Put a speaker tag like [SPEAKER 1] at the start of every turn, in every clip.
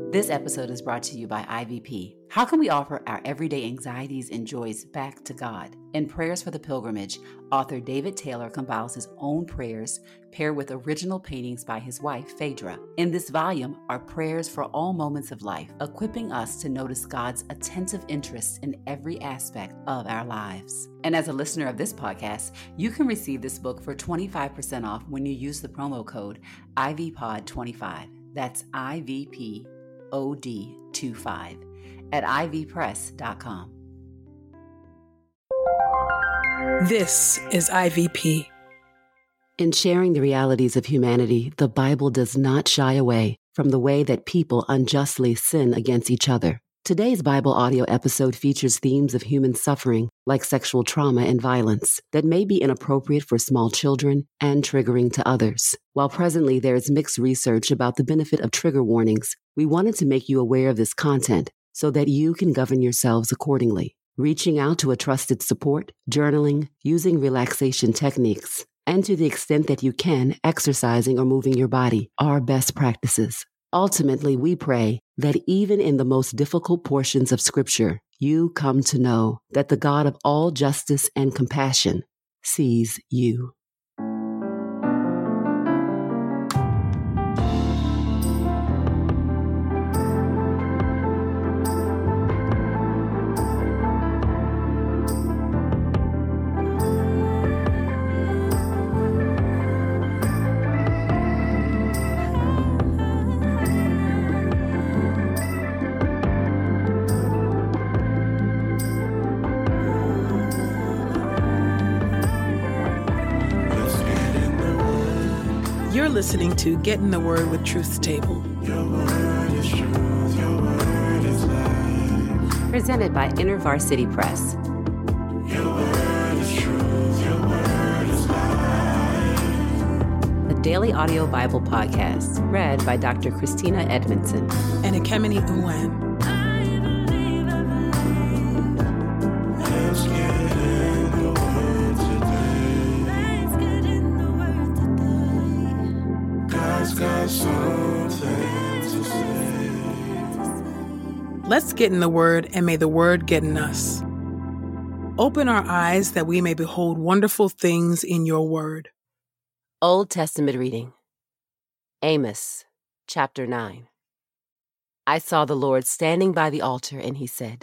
[SPEAKER 1] This episode is brought to you by IVP. How can we offer our everyday anxieties and joys back to God? In Prayers for the Pilgrimage, author David Taylor compiles his own prayers paired with original paintings by his wife, Phaedra. In this volume are prayers for all moments of life, equipping us to notice God's attentive interest in every aspect of our lives. And as a listener of this podcast, you can receive this book for 25% off when you use the promo code IVPOD25. That's IVPOD25 at ivpress.com.
[SPEAKER 2] This is IVP.
[SPEAKER 1] In sharing the realities of humanity, the Bible does not shy away from the way that people unjustly sin against each other. Today's Bible audio episode features themes of human suffering, like sexual trauma and violence, that may be inappropriate for small children and triggering to others. While presently there is mixed research about the benefit of trigger warnings, we wanted to make you aware of this content so that you can govern yourselves accordingly. Reaching out to a trusted support, journaling, using relaxation techniques, and to the extent that you can, exercising or moving your body are best practices. Ultimately, we pray that even in the most difficult portions of Scripture, you come to know that the God of all justice and compassion sees you.
[SPEAKER 2] You're listening to Get in the Word with Truth's Table.
[SPEAKER 3] Your word is truth, your word is life.
[SPEAKER 1] Presented by InterVarsity Press.
[SPEAKER 3] Your word is truth, your word is life.
[SPEAKER 1] A daily audio Bible podcast read by Dr. Christina Edmondson
[SPEAKER 2] And Ekemini Uwan.
[SPEAKER 3] Let's get in the word today. God's got something to say.
[SPEAKER 2] Let's get in the Word, and may the Word get in us. Open our eyes that we may behold wonderful things in your Word.
[SPEAKER 1] Old Testament reading. Amos, chapter 9. I saw the Lord standing by the altar, and he said,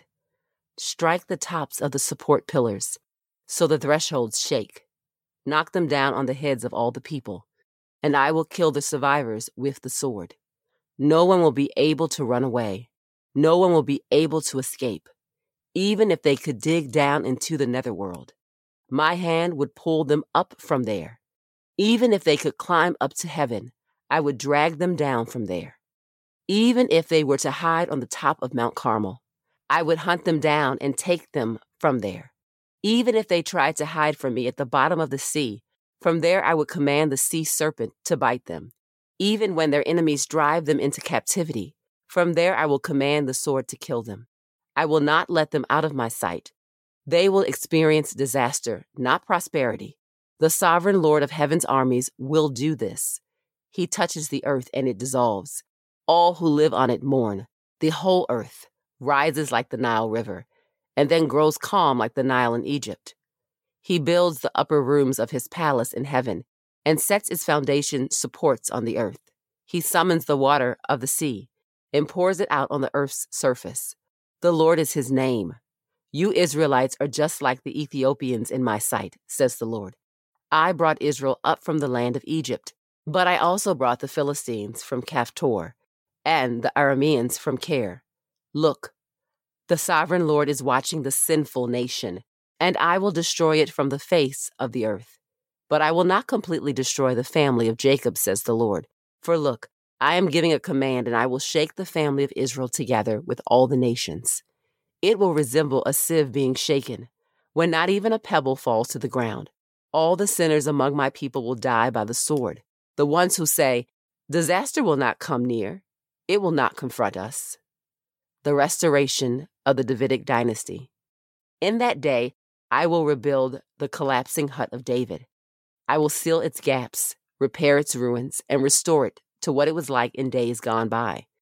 [SPEAKER 1] strike the tops of the support pillars, so the thresholds shake. Knock them down on the heads of all the people, and I will kill the survivors with the sword. No one will be able to run away. No one will be able to escape, even if they could dig down into the netherworld. My hand would pull them up from there. Even if they could climb up to heaven, I would drag them down from there. Even if they were to hide on the top of Mount Carmel, I would hunt them down and take them from there. Even if they tried to hide from me at the bottom of the sea, from there I would command the sea serpent to bite them. Even when their enemies drive them into captivity, from there I will command the sword to kill them. I will not let them out of my sight. They will experience disaster, not prosperity. The sovereign Lord of heaven's armies will do this. He touches the earth and it dissolves. All who live on it mourn. The whole earth rises like the Nile River, and then grows calm like the Nile in Egypt. He builds the upper rooms of his palace in heaven and sets its foundation supports on the earth. He summons the water of the sea and pours it out on the earth's surface. The Lord is his name. You Israelites are just like the Ethiopians in my sight, says the Lord. I brought Israel up from the land of Egypt, but I also brought the Philistines from Kaphtor and the Arameans from Kir. Look, the sovereign Lord is watching the sinful nation, and I will destroy it from the face of the earth. But I will not completely destroy the family of Jacob, says the Lord. For look, I am giving a command, and I will shake the family of Israel together with all the nations. It will resemble a sieve being shaken, when not even a pebble falls to the ground. All the sinners among my people will die by the sword. The ones who say, disaster will not come near, it will not confront us. The restoration of the Davidic dynasty. In that day, I will rebuild the collapsing hut of David. I will seal its gaps, repair its ruins, and restore it to what it was like in days gone by.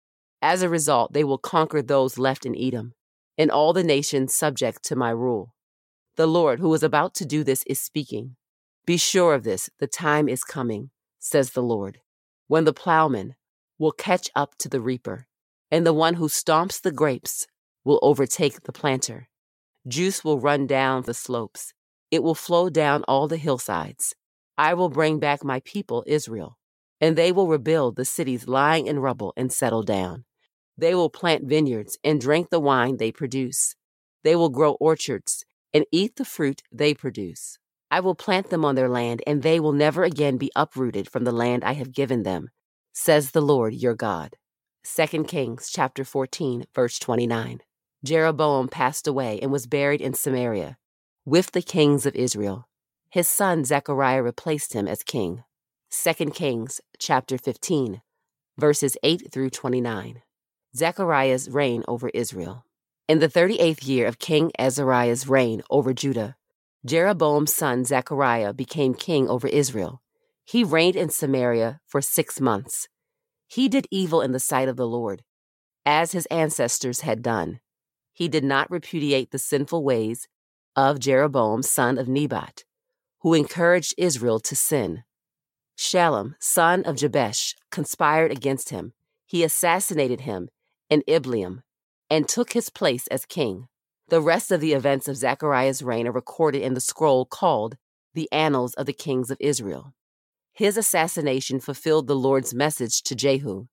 [SPEAKER 1] As a result, they will conquer those left in Edom, and all the nations subject to my rule. The Lord, who is about to do this, is speaking. Be sure of this, the time is coming, says the Lord, when the plowman will catch up to the reaper, and the one who stomps the grapes will overtake the planter. Juice will run down the slopes. It will flow down all the hillsides. I will bring back my people, Israel, and they will rebuild the cities lying in rubble and settle down. They will plant vineyards and drink the wine they produce. They will grow orchards and eat the fruit they produce. I will plant them on their land, and they will never again be uprooted from the land I have given them, says the Lord your God. 2 Kings chapter 14, verse 29. Jeroboam passed away and was buried in Samaria with the kings of Israel. His son Zechariah replaced him as king. 2 Kings chapter 15, verses 8 through 29. Zechariah's reign over Israel. In the 38th year of King Azariah's reign over Judah, Jeroboam's son Zechariah became king over Israel. He reigned in Samaria for 6 months. He did evil in the sight of the Lord, as his ancestors had done. He did not repudiate the sinful ways of Jeroboam, son of Nebat, who encouraged Israel to sin. Shallum, son of Jabesh, conspired against him. He assassinated him in Ibleam and took his place as king. The rest of the events of Zechariah's reign are recorded in the scroll called the Annals of the Kings of Israel. His assassination fulfilled the Lord's message to Jehu.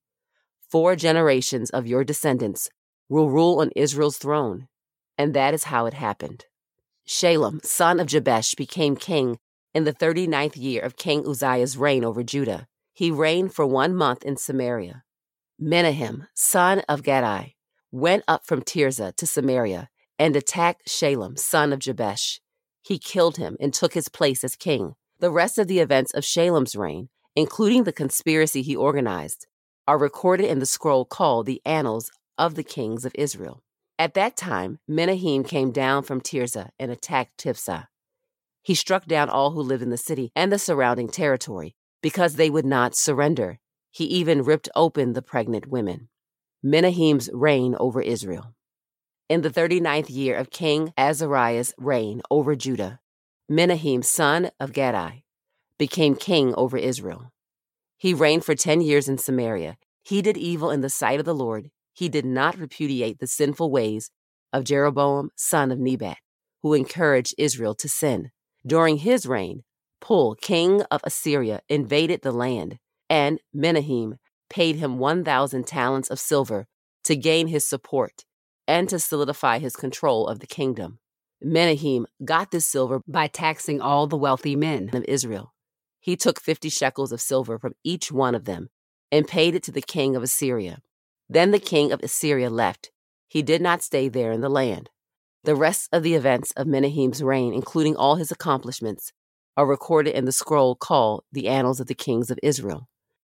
[SPEAKER 1] 4 generations of your descendants will rule on Israel's throne, and that is how it happened. Shallum, son of Jabesh, became king in the 39th year of King Uzziah's reign over Judah. He reigned for 1 month in Samaria. Menahem, son of Gadai, went up from Tirzah to Samaria and attacked Shallum, son of Jabesh. He killed him and took his place as king. The rest of the events of Shallum's reign, including the conspiracy he organized, are recorded in the scroll called the Annals of the Kings of Israel. At that time, Menahem came down from Tirzah and attacked Tifsah. He struck down all who lived in the city and the surrounding territory because they would not surrender. He even ripped open the pregnant women. Menahem's reign over Israel. In the 39th year of King Azariah's reign over Judah, Menahem, son of Gadai, became king over Israel. He reigned for 10 years in Samaria. He did evil in the sight of the Lord. He did not repudiate the sinful ways of Jeroboam, son of Nebat, who encouraged Israel to sin. During his reign, Pul, king of Assyria, invaded the land, and Menahem paid him 1,000 talents of silver to gain his support and to solidify his control of the kingdom. Menahem got this silver by taxing all the wealthy men of Israel. He took 50 shekels of silver from each one of them and paid it to the king of Assyria. Then the king of Assyria left. He did not stay there in the land. The rest of the events of Menahem's reign, including all his accomplishments, are recorded in the scroll called the Annals of the Kings of Israel.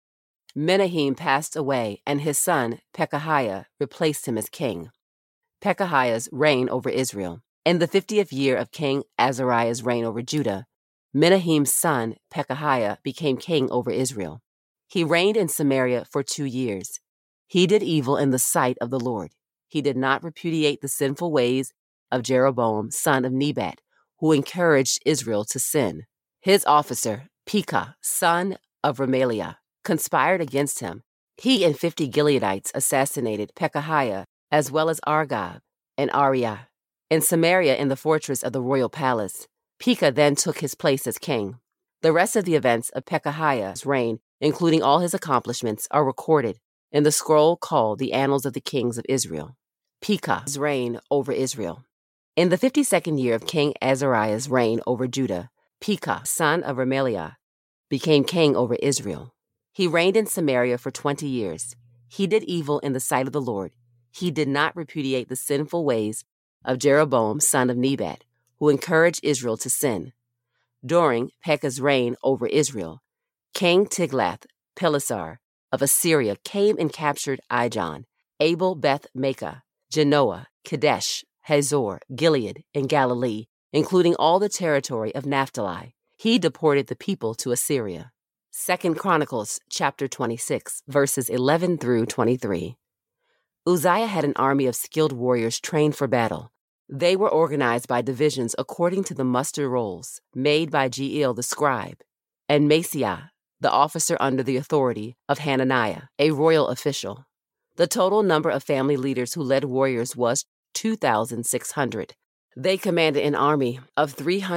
[SPEAKER 1] Menahem passed away, and his son Pekahiah replaced him as king. Pekahiah's reign over Israel. In the 50th year of King Azariah's reign over Judah, Menahem's son Pekahiah became king over Israel. He reigned in Samaria for 2 years. He did evil in the sight of the Lord. He did not repudiate the sinful ways of Jeroboam, son of Nebat, who encouraged Israel to sin. His officer, Pekah, son of Remaliah, conspired against him. He and 50 Gileadites assassinated Pekahiah, as well as Argob and Ariah. In Samaria, in the fortress of the royal palace, Pekah then took his place as king. The rest of the events of Pekahiah's reign, including all his accomplishments, are recorded in the scroll called the Annals of the Kings of Israel. Pekah's reign over Israel. In the 52nd year of King Azariah's reign over Judah, Pekah, son of Remaliah, became king over Israel. He reigned in Samaria for 20 years. He did evil in the sight of the Lord. He did not repudiate the sinful ways of Jeroboam, son of Nebat, who encouraged Israel to sin. During Pekah's reign over Israel, King Tiglath-Pileser of Assyria came and captured Ijon, Abel Beth-Maachah, Genoa, Kadesh, Hazor, Gilead, and Galilee, including all the territory of Naphtali. He deported the people to Assyria. 2 Chronicles chapter 26, verses 11 through 23. Uzziah had an army of skilled warriors trained for battle. They were organized by divisions according to the muster rolls made by Jeiel the scribe, and Maaseiah, the officer under the authority of Hananiah, a royal official. The total number of family leaders who led warriors was 2,600. They commanded an army of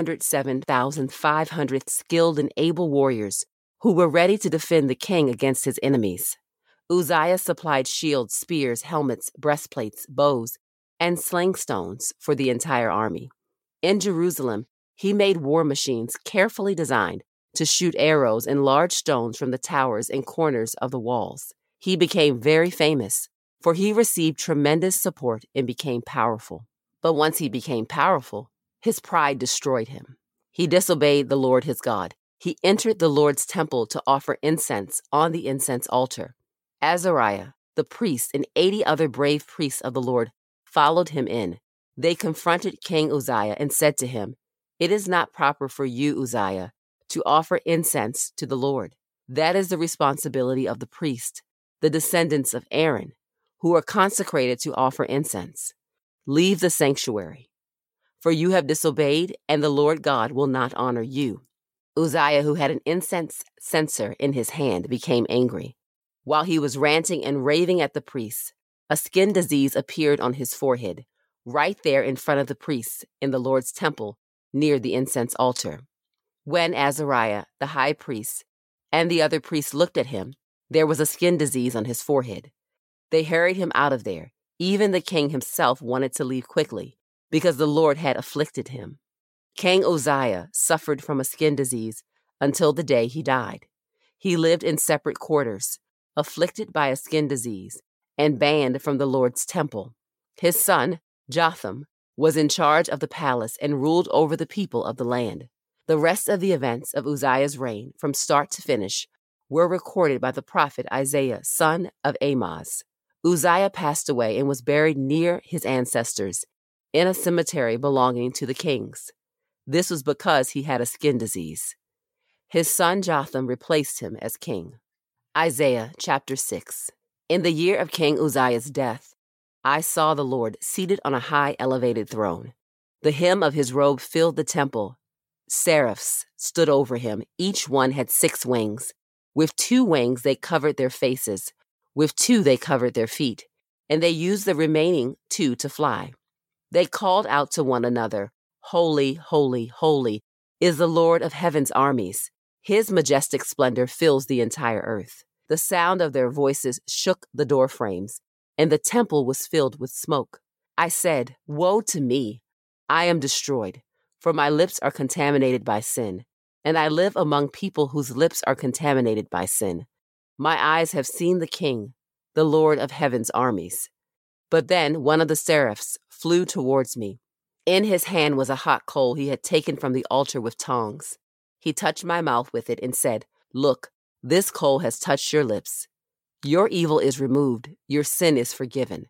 [SPEAKER 1] 307,500 skilled and able warriors who were ready to defend the king against his enemies. Uzziah supplied shields, spears, helmets, breastplates, bows, and sling stones for the entire army. In Jerusalem, he made war machines carefully designed to shoot arrows and large stones from the towers and corners of the walls. He became very famous, for he received tremendous support and became powerful. But once he became powerful, his pride destroyed him. He disobeyed the Lord his God. He entered the Lord's temple to offer incense on the incense altar. Azariah, the priest, and 80 other brave priests of the Lord followed him in. They confronted King Uzziah and said to him, "It is not proper for you, Uzziah, to offer incense to the Lord. That is the responsibility of the priest, the descendants of Aaron, who are consecrated to offer incense. Leave the sanctuary, for you have disobeyed, and the Lord God will not honor you." Uzziah, who had an incense censer in his hand, became angry. While he was ranting and raving at the priests, a skin disease appeared on his forehead, right there in front of the priests in the Lord's temple near the incense altar. When Azariah, the high priest, and the other priests looked at him, there was a skin disease on his forehead. They hurried him out of there. Even the king himself wanted to leave quickly, because the Lord had afflicted him. King Uzziah suffered from a skin disease until the day he died. He lived in separate quarters, afflicted by a skin disease, and banned from the Lord's temple. His son, Jotham, was in charge of the palace and ruled over the people of the land. The rest of the events of Uzziah's reign, from start to finish, were recorded by the prophet Isaiah, son of Amoz. Uzziah passed away and was buried near his ancestors in a cemetery belonging to the kings. This was because he had a skin disease. His son Jotham replaced him as king. Isaiah chapter 6. In the year of King Uzziah's death, I saw the Lord seated on a high elevated throne. The hem of his robe filled the temple. Seraphs stood over him. Each one had 6 wings. With 2 wings they covered their faces. With 2 they covered their feet. And they used the remaining 2 to fly. They called out to one another, "Holy, holy, holy is the Lord of heaven's armies. His majestic splendor fills the entire earth." The sound of their voices shook the door frames, and the temple was filled with smoke. I said, "Woe to me! I am destroyed, for my lips are contaminated by sin, and I live among people whose lips are contaminated by sin. My eyes have seen the King, the Lord of heaven's armies." But then one of the seraphs flew towards me. In his hand was a hot coal he had taken from the altar with tongs. He touched my mouth with it and said, "Look, this coal has touched your lips. Your evil is removed. Your sin is forgiven."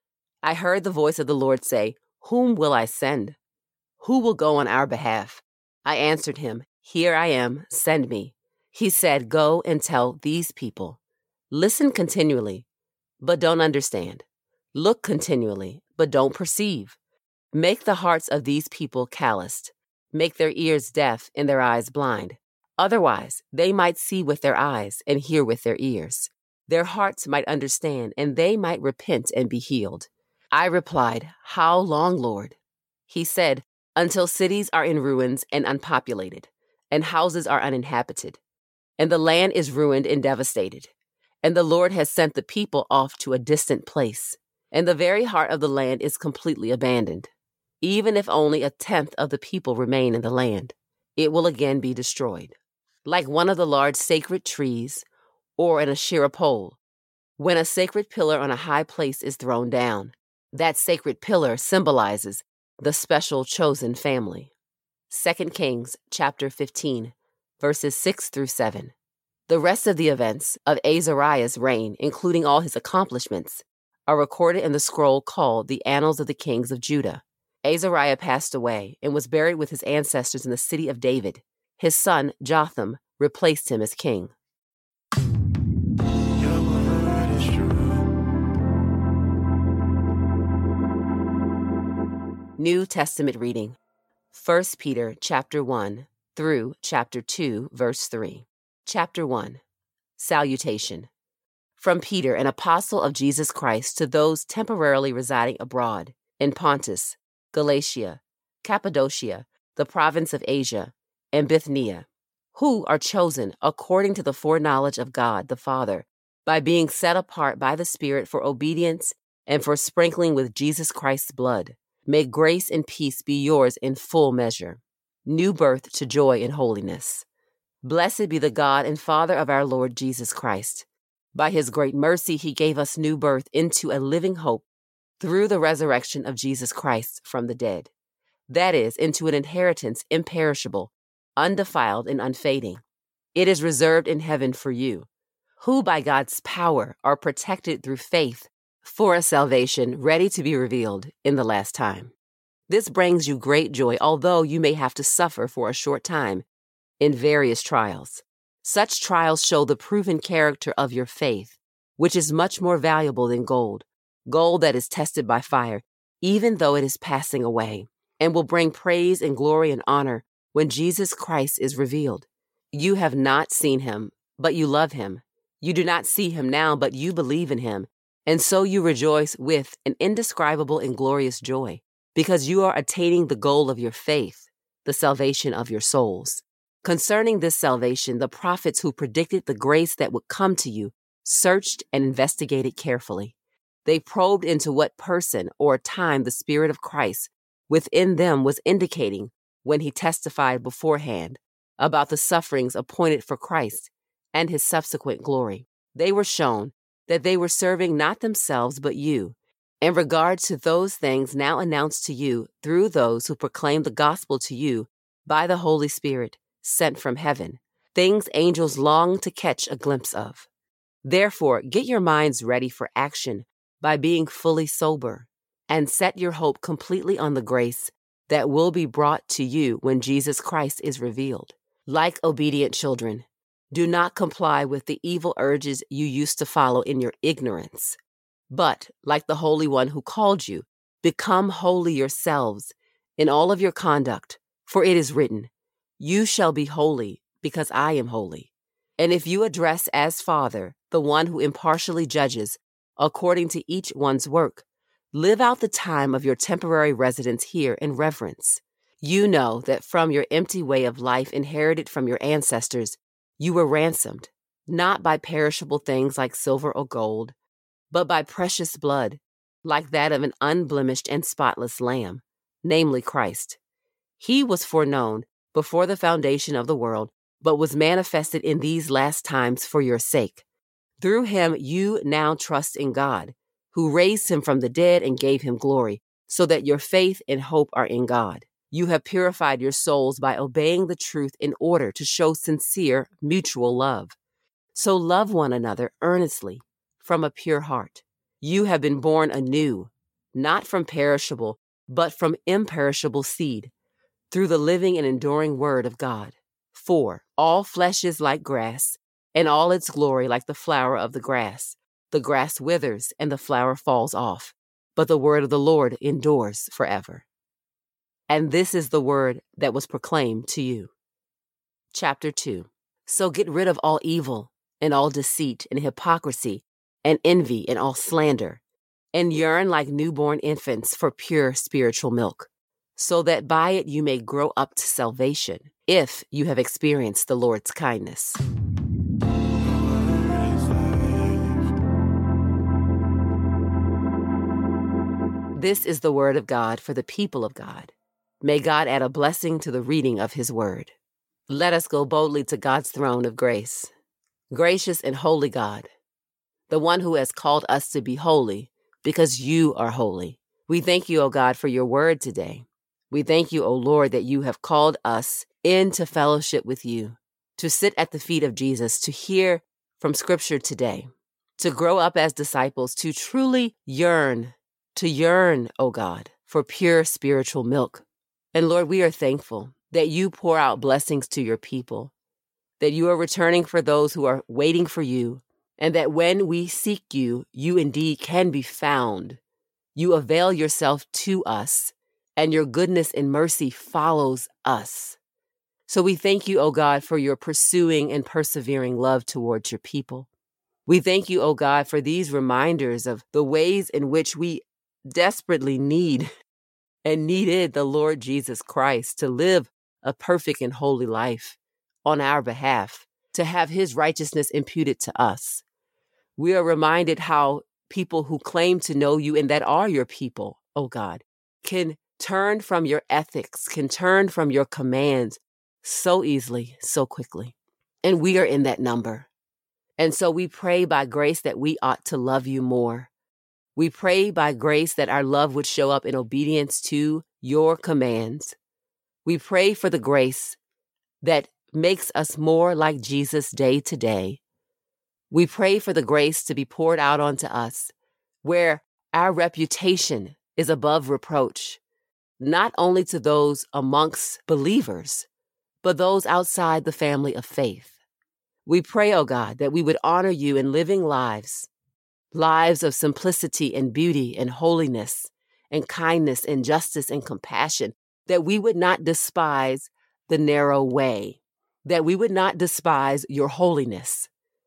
[SPEAKER 1] I heard the voice of the Lord say, "Whom will I send? Who will go on our behalf?" I answered him, "Here I am, send me." He said, "Go and tell these people. Listen continually, but don't understand. Look continually, but don't perceive. Make the hearts of these people calloused. Make their ears deaf and their eyes blind. Otherwise, they might see with their eyes and hear with their ears. Their hearts might understand, and they might repent and be healed." I replied, "How long, Lord?" He said, "Until cities are in ruins and unpopulated, and houses are uninhabited, and the land is ruined and devastated, and the Lord has sent the people off to a distant place, and the very heart of the land is completely abandoned. Even if only 1/10 of the people remain in the land, it will again be destroyed. Like one of the large sacred trees, or an Asherah pole, when a sacred pillar on a high place is thrown down. That sacred pillar symbolizes the special chosen family." 2 Kings chapter 15, verses 6 through 7. The rest of the events of Azariah's reign, including all his accomplishments, are recorded in the scroll called the Annals of the Kings of Judah. Azariah passed away and was buried with his ancestors in the city of David. His son, Jotham, replaced him as king.
[SPEAKER 3] Your word is true.
[SPEAKER 1] New Testament reading, 1 Peter chapter 1 through chapter 2, verse 3. Chapter 1, Salutation. From Peter, an apostle of Jesus Christ, to those temporarily residing abroad in Pontus, Galatia, Cappadocia, the province of Asia, and Bithynia, who are chosen according to the foreknowledge of God the Father, by being set apart by the Spirit for obedience and for sprinkling with Jesus Christ's blood. May grace and peace be yours in full measure. New birth to joy and holiness. Blessed be the God and Father of our Lord Jesus Christ. By his great mercy, he gave us new birth into a living hope through the resurrection of Jesus Christ from the dead. That is, into an inheritance imperishable, undefiled, and unfading. It is reserved in heaven for you, who by God's power are protected through faith for a salvation ready to be revealed in the last time. This brings you great joy, although you may have to suffer for a short time in various trials. Such trials show the proven character of your faith, which is much more valuable than gold that is tested by fire, even though it is passing away, and will bring praise and glory and honor when Jesus Christ is revealed. You have not seen him, but you love him. You do not see him now, but you believe in him, and so you rejoice with an indescribable and glorious joy, because you are attaining the goal of your faith, the salvation of your souls. Concerning this salvation, the prophets who predicted the grace that would come to you searched and investigated carefully. They probed into what person or time the Spirit of Christ within them was indicating when he testified beforehand about the sufferings appointed for Christ and his subsequent glory. They were shown that they were serving not themselves but you, in regard to those things now announced to you through those who proclaim the gospel to you by the Holy Spirit sent from heaven, things angels long to catch a glimpse of. Therefore, get your minds ready for action by being fully sober, and set your hope completely on the grace that will be brought to you when Jesus Christ is revealed. Like obedient children, do not comply with the evil urges you used to follow in your ignorance, but, like the Holy One who called you, become holy yourselves in all of your conduct, for it is written, "You shall be holy, because I am holy." And if you address as Father the one who impartially judges according to each one's work, live out the time of your temporary residence here in reverence. You know that from your empty way of life inherited from your ancestors, you were ransomed, not by perishable things like silver or gold, but by precious blood, like that of an unblemished and spotless lamb, namely Christ. He was foreknown before the foundation of the world, but was manifested in these last times for your sake. Through him you now trust in God, who raised him from the dead and gave him glory, so that your faith and hope are in God. You have purified your souls by obeying the truth in order to show sincere mutual love. So love one another earnestly from a pure heart. You have been born anew, not from perishable, but from imperishable seed, through the living and enduring word of God. For all flesh is like grass, and all its glory like the flower of the grass. The grass withers and the flower falls off, but the word of the Lord endures forever. And this is the word that was proclaimed to you. Chapter 2. So get rid of all evil and all deceit and hypocrisy and envy and all slander, and yearn like newborn infants for pure spiritual milk, so that by it you may grow up to salvation, if you have experienced the Lord's kindness. This is the word of God for the people of God. May God add a blessing to the reading of his word. Let us go boldly to God's throne of grace. Gracious and holy God, the one who has called us to be holy because you are holy. We thank you, O God, for your word today. We thank you, O Lord, that you have called us into fellowship with you, to sit at the feet of Jesus, to hear from Scripture today, to grow up as disciples, to truly yearn, O God, for pure spiritual milk. And Lord, we are thankful that you pour out blessings to your people, that you are returning for those who are waiting for you, and that when we seek you, you indeed can be found. You avail yourself to us, and your goodness and mercy follows us. So we thank you, O God, for your pursuing and persevering love towards your people. We thank you, O God, for these reminders of the ways in which we desperately need and needed the Lord Jesus Christ to live a perfect and holy life on our behalf, to have his righteousness imputed to us. We are reminded how people who claim to know you and that are your people, O God, can turn from your ethics, can turn from your commands so easily, so quickly. And we are in that number. And so we pray by grace that we ought to love you more. We pray by grace that our love would show up in obedience to your commands. We pray for the grace that makes us more like Jesus day to day. We pray for the grace to be poured out onto us, where our reputation is above reproach, not only to those amongst believers, but those outside the family of faith. We pray, O God, that we would honor you in living lives of simplicity and beauty and holiness and kindness and justice and compassion, that we would not despise the narrow way, that we would not despise your holiness.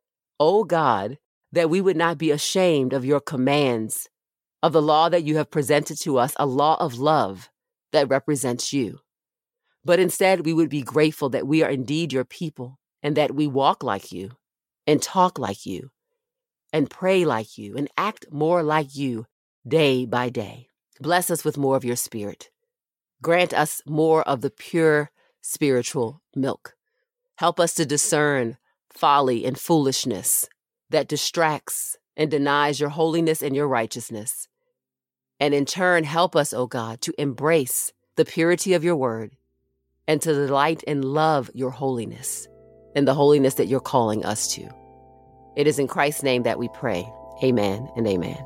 [SPEAKER 1] O God, that we would not be ashamed of your commands, of the law that you have presented to us, a law of love that represents you. But instead, we would be grateful that we are indeed your people and that we walk like you and talk like you and pray like you and act more like you day by day. Bless us with more of your spirit. Grant us more of the pure spiritual milk. Help us to discern folly and foolishness that distracts and denies your holiness and your righteousness. And in turn, help us, O God, to embrace the purity of your word and to delight and love your holiness and the holiness that you're calling us to. It is in Christ's name that we pray. Amen and amen.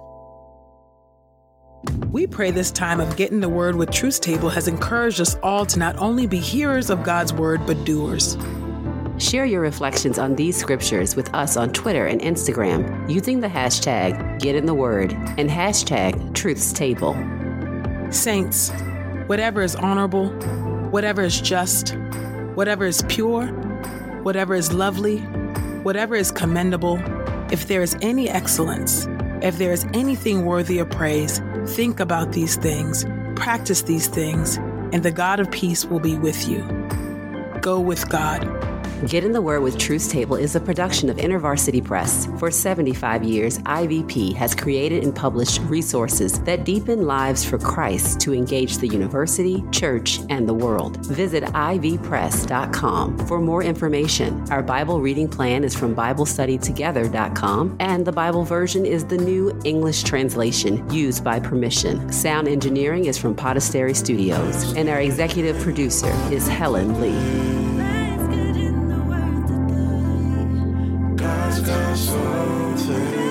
[SPEAKER 2] We pray this time of Getting the Word with Truth Table has encouraged us all to not only be hearers of God's word, but doers.
[SPEAKER 1] Share your reflections on these scriptures with us on Twitter and Instagram using the hashtag #GetInTheWord and hashtag #TruthsTable.
[SPEAKER 2] Saints, whatever is honorable, whatever is just, whatever is pure, whatever is lovely, whatever is commendable, if there is any excellence, if there is anything worthy of praise, think about these things, practice these things, and the God of peace will be with you. Go with God.
[SPEAKER 1] Get in the Word with Truth Table is a production of InterVarsity Press. For 75 years, IVP has created and published resources that deepen lives for Christ to engage the university, church, and the world. Visit ivpress.com for more information. Our Bible reading plan is from BibleStudyTogether.com, and the Bible version is the New English Translation used by permission. Sound engineering is from Podastery Studios, and our executive producer is Helen Lee.
[SPEAKER 3] God's got something